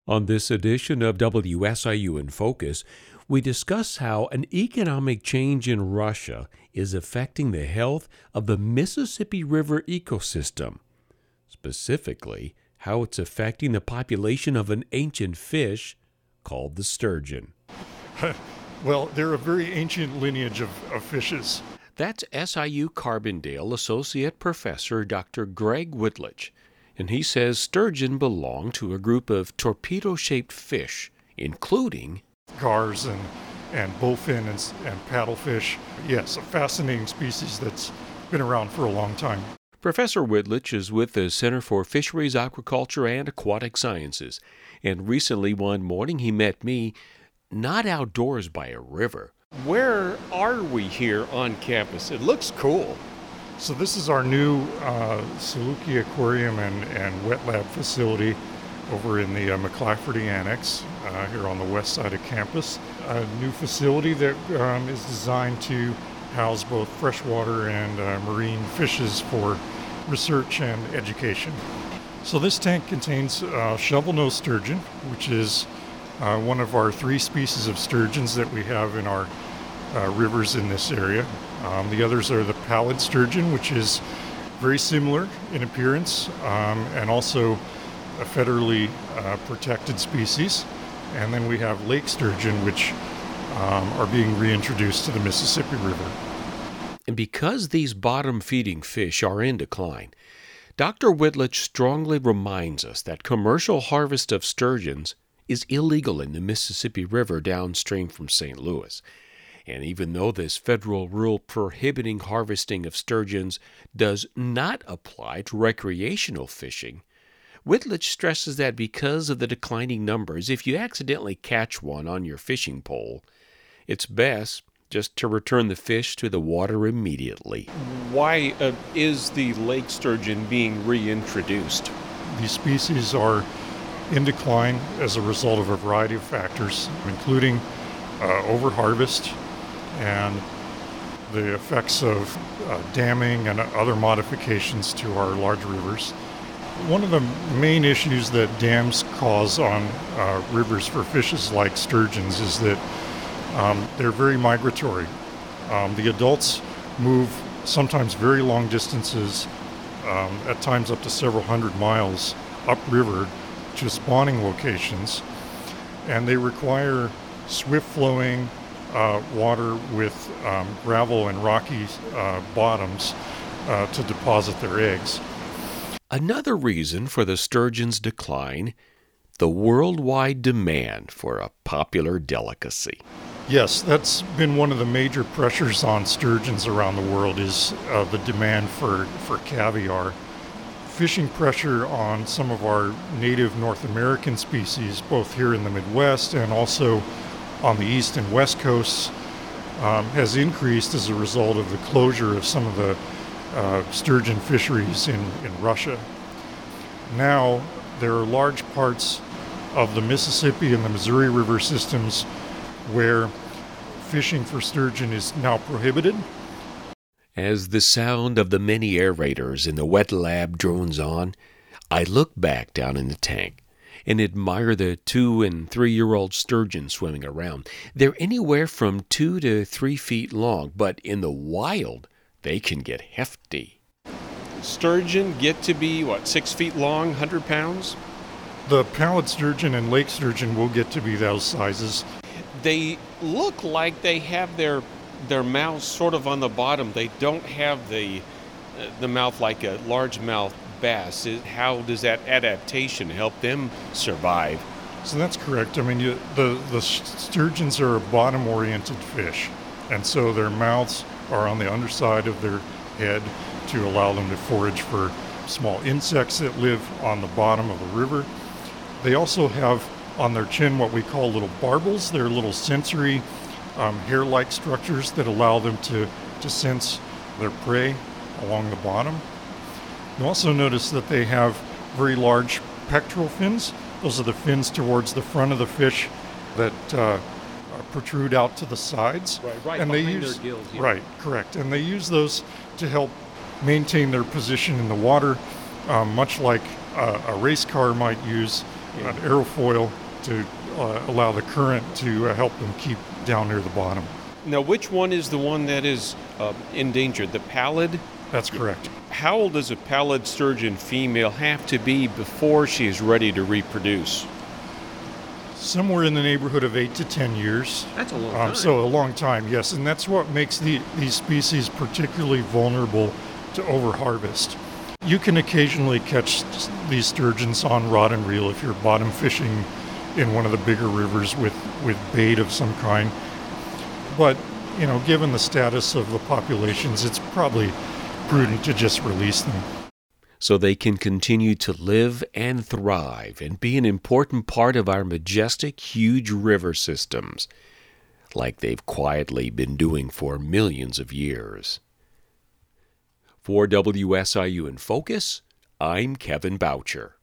On this edition of WSIU in Focus, we discuss how an economic change in Russia is affecting the health of the Mississippi River ecosystem. Specifically, how it's affecting the population of an ancient fish called the sturgeon. Well, they're a very ancient lineage of fishes. That's SIU Carbondale Associate Professor Dr. Greg Whitledge, and he says sturgeon belong to a group of torpedo-shaped fish, including Gars and bowfin and paddlefish. Yes, a fascinating species that's been around for a long time. Professor Whitledge is with the Center for Fisheries, Aquaculture, and Aquatic Sciences, and recently one morning he met me not outdoors by a river. Where are we here on campus? It looks cool. So this is our new Saluki Aquarium and Wet Lab facility over in the McClafferty Annex here on the west side of campus. A new facility that is designed to house both freshwater and marine fishes for research and education. So this tank contains shovel-nosed sturgeon, which is one of our 3 species of sturgeons that we have in our rivers in this area. The others are the pallid sturgeon, which is very similar in appearance and also a federally protected species. And then we have lake sturgeon, which are being reintroduced to the Mississippi River. And because these bottom-feeding fish are in decline, Dr. Whitledge strongly reminds us that commercial harvest of sturgeons is illegal in the Mississippi River downstream from St. Louis. And even though this federal rule prohibiting harvesting of sturgeons does not apply to recreational fishing, Whitledge stresses that because of the declining numbers, if you accidentally catch one on your fishing pole, it's best just to return the fish to the water immediately. Why is the lake sturgeon being reintroduced? These species are in decline as a result of a variety of factors, including overharvest and the effects of damming and other modifications to our large rivers. One of the main issues that dams cause on rivers for fishes like sturgeons is that they're very migratory. The adults move sometimes very long distances, at times up to several hundred miles upriver to spawning locations, and they require swift-flowing water with gravel and rocky bottoms to deposit their eggs. Another reason for the sturgeon's decline, the worldwide demand for a popular delicacy. Yes, that's been one of the major pressures on sturgeons around the world is the demand for caviar. Fishing pressure on some of our native North American species, both here in the Midwest and also on the east and west coasts, has increased as a result of the closure of some of the sturgeon fisheries in Russia. Now, there are large parts of the Mississippi and the Missouri River systems where fishing for sturgeon is now prohibited. As the sound of the many aerators in the wet lab drones on, I look back down in the tank and admire the 2- and 3-year-old sturgeon swimming around. They're anywhere from 2 to 3 feet long, but in the wild, they can get hefty. Sturgeon get to be, 6 feet long, 100 pounds? The pallid sturgeon and lake sturgeon will get to be those sizes. They look like they have their mouths sort of on the bottom. They don't have the mouth like a largemouth bass. How does that adaptation help them survive? So that's correct. I mean, the sturgeons are a bottom-oriented fish, and so their mouths are on the underside of their head to allow them to forage for small insects that live on the bottom of the river. They also have on their chin what we call little barbels. They're little sensory hair-like structures that allow them to sense their prey along the bottom. You also notice that they have very large pectoral fins. Those are the fins towards the front of the fish that protrude out to the sides. Right and behind their gills. Yeah. Right, correct. And they use those to help maintain their position in the water, much like a race car might use an aerofoil to allow the current to help them keep down near the bottom. Now, which one is the one that is endangered? The pallid? That's correct. How old does a pallid sturgeon female have to be before she is ready to reproduce? Somewhere in the neighborhood of 8 to 10 years. That's a long time. So a long time, yes. And that's what makes these species particularly vulnerable to overharvest. You can occasionally catch these sturgeons on rod and reel if you're bottom fishing in one of the bigger rivers with bait of some kind. But, given the status of the populations, it's probably prudent to just release them. So they can continue to live and thrive and be an important part of our majestic, huge river systems, like they've quietly been doing for millions of years. For WSIU in Focus, I'm Kevin Boucher.